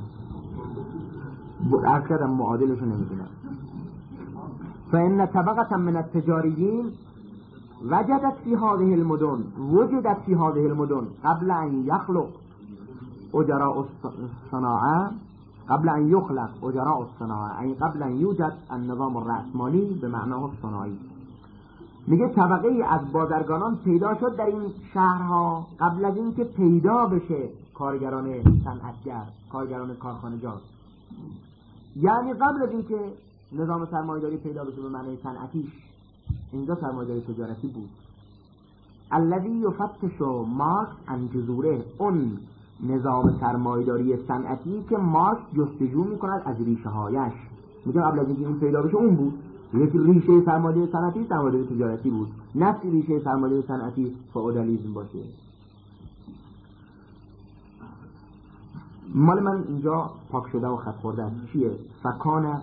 عرض کردم معادلشو نمیدونم. فإن طبقة من التجاريين وجدت في هذه المدن وجدت في هذه المدن قبل أن يخلق أجراء الصناعة قبل أن يخلق أجراء الصناعة أي قبل أن يوجد النظام الرأسمالي بمعناه الصناعي. میگه طبقه ای از بازرگانان پیدا شد در این شهرها قبل از اینکه پیدا بشه کارگران صنعتگر، کارگران کارخانجار، یعنی قبل از اینکه نظام سرمایه‌داری پیدا بشه به معنای صنعتیش، اینجا سرمایه‌داری تجارتی بود. الذي يفتش مارکس عن جذوره، اون نظام سرمایه‌داری صنعتی که مارکس جستجو میکند از ریشه هایش. میگه قبل از اینکه این پیدا بشه اون بود. یکی ریشه سرمایه‌داری صنعتی سرمایه‌داری تجارتی بود، نه ریشه سرمایه‌داری صنعتی فئودالیسم باشه. مال من اینجا پاک شده و خط خورده است. چیه؟ فکان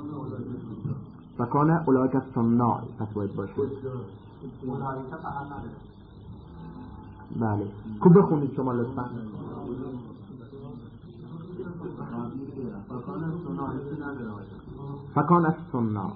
فکان اولئک الصناع پس باید باشه. بله، کو بخونید شما لطفا. فکان فکان از سننا.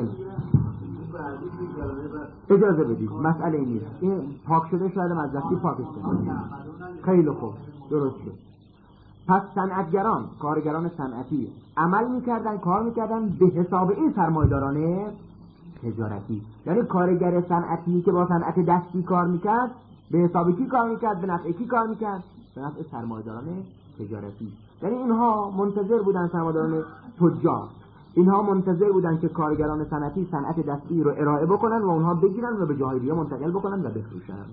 اجازه بدید، مسئله این نیست، این پاک شده شاید از دستی پاکش کنید. خیلی خوب، درست شد. پس صنعتگران، کارگران صنعتی عمل میکردن، کار میکردن به حساب این سرمایه‌داران تجارتی. یعنی کارگر صنعتی که با صنعت دستی کار میکرد به حساب کی کار میکرد؟ به نفع کی کار میکرد؟ به نفع سرمایه‌داران تجارتی. یعنی اینها منتظر بودن، سرمایه‌داران تجار اینها منتظر بودن که کارگران صنعتی صنعت دستی رو ارائه بکنن و اونها بگیرن و به جاهای دیگه منتقل بکنن و بفروشن.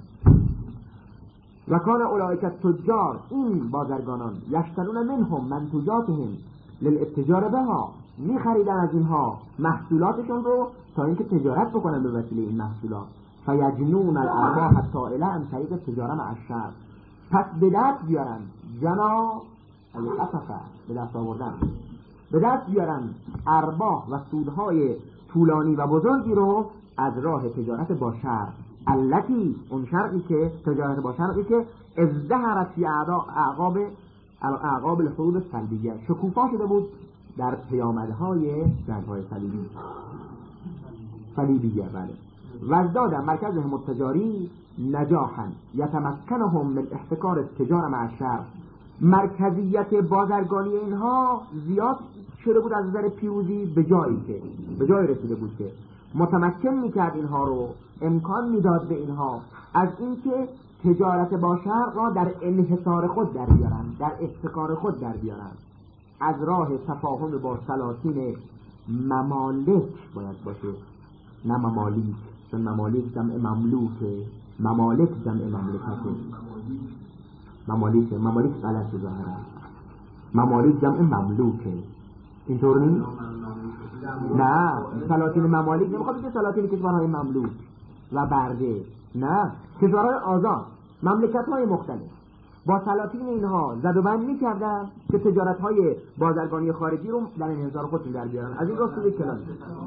و کان اولئک التجار، این بازرگانان، یشترون منهم منتوجاتهم للاتجار بها، میخریدن از اینها محصولاتشون رو تا اینکه تجارت بکنن به وسیله این محصولات. فیجنون الارباح الطائله عن طریق التجاره مع الشر، پس به دست بیارن جنا ای قطفه، به دست آوردن، به دست بیارن ارباح و سودهای طولانی و بزرگی رو از راه تجارت با شر. التی، اون شرعی که تجارت با شرعی که ازدهرت فی اعقاب اعقاب الحروب الصلیبیه، شکوفا شده بود در پیامدهای جنگ‌های صلیبی صلیبیه. بله. وزداد مرکزهم التجاری نجاحا یتمکنهم من احتکار التجار مع الشر، مرکزیت بازرگانی اینها زیاد شده بود از نظر پیروزی به جایی که به جای رسیده بود که متمکن میکرد اینها رو، امکان میداد به اینها از اینکه تجارت با شرق را در انحصار خود در بیارن، در احتکار خود در بیارن، از راه تفاهم با سلاطین ممالک باید باشه، نه ممالیک، چون ممالک جمع مملوکه، ممالک جمع مملکته. ممالک ممالک غلط ظاهرا، ممالک جمع مملوکه، اینطور نیست؟ نه، سلاطین ممالک نمیخواد بگه سلاطین کشورهای مملوک و برده، نه، کشورهای آزاد، مملکت‌های مختلف با سلاطین اینها زد و بند می‌کردن که تجارت‌های بازرگانی خارجی رو در انحصار خودشون در بیارن. از این راست یک کلام.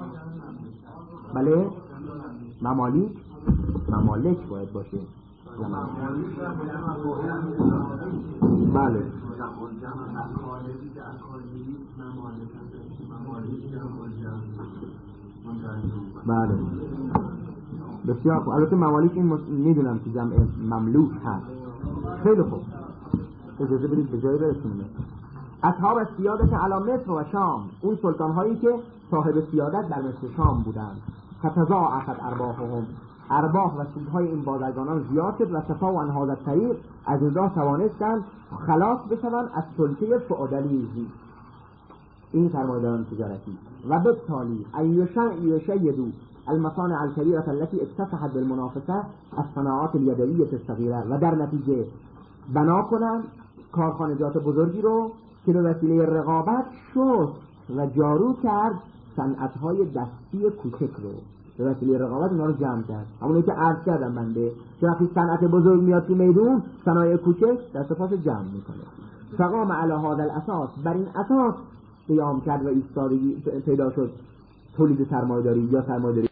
بله، ممالک ممالک باید باشه. بله. بله. بسیار خوب. البته ممالک این میدونم که جمع مملوک هست. خیلی خوب. اجازه بدید به جای برسونیم. اصحاب سیادت علی مصر و شام، اون سلطان هایی که صاحب سیادت در مصر شام بودند. فتضاعفت ارباحهم، ارباح و سودهای این بازرگانان زیاد شد و صفا و انهاز طریق از این راه توانستند خلاص بشوند از سلطه فئودالیسم، این سرمایه‌داران تجارتی. و بالتالي ایشیدو المصانع الكبيرة التي اكتسحت بالمنافسه الصناعات اليدویه الصغیره، و در نتیجه بنا کنند کارخانجات بزرگی رو که به وسیله رقابت شد و جارو کرد صنعت‌های دستی کوچک رو، به وسیله رقابت اونا رو جمع کرد. همونی که عرض کردم بنده که وقتی صنعت بزرگ میاد تو میدون، صنایع کوچک دست پاش جمع میکنه. فقام علی هذا الاساس، بر این اساس قیام کرد و ایستادگی پیدا شد تولید سرمایه‌داری یا سرمایه‌داری